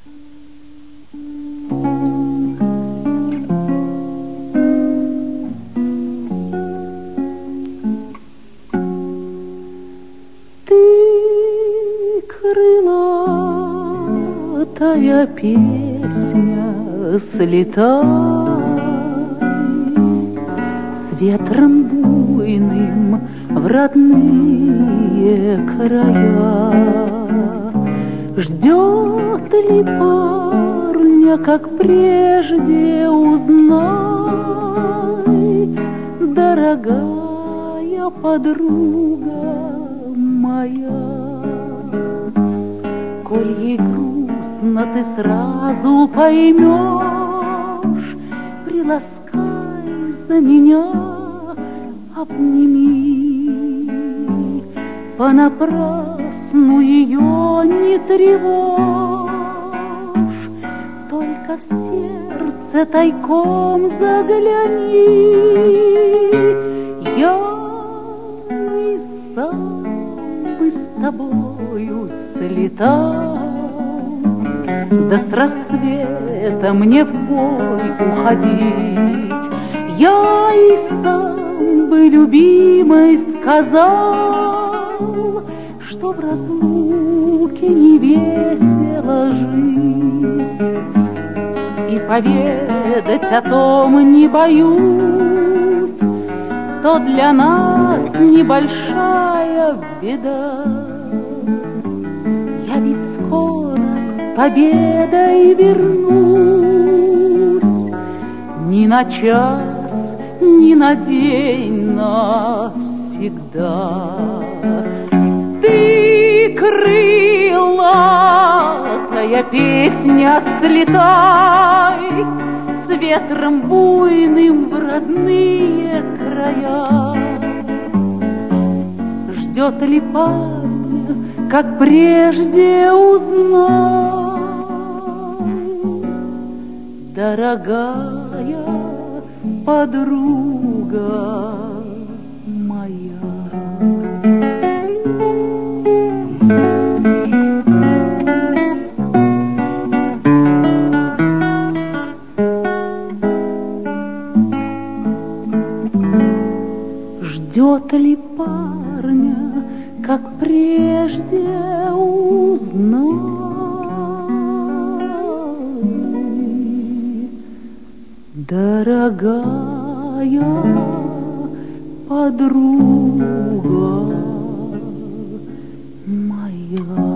Крылатая песня, слетай с ветром буйным в родные края. Ждет ли парня, как прежде, узнай, дорогая подруга моя. Коль ей грустно, ты сразу поймешь, приласкай за меня, обними. Понапрасну ее не тревожь, только в сердце тайком загляни. Я и сам бы с тобою слетал, да с рассвета мне в бой уходить. Я и сам бы любимой сказал, что в разлуке не весело жить, и поведать о том не боюсь, то для нас небольшая беда. Я ведь скоро с победой вернусь, ни на час, ни на день, навсегда. Ты, крылатая песня, слетай с ветром буйным в родные края. Ждет ли парня, как прежде, узнай, дорогая подруга моя. Ждет ли парня, как прежде, узнай, дорогая подруга моя.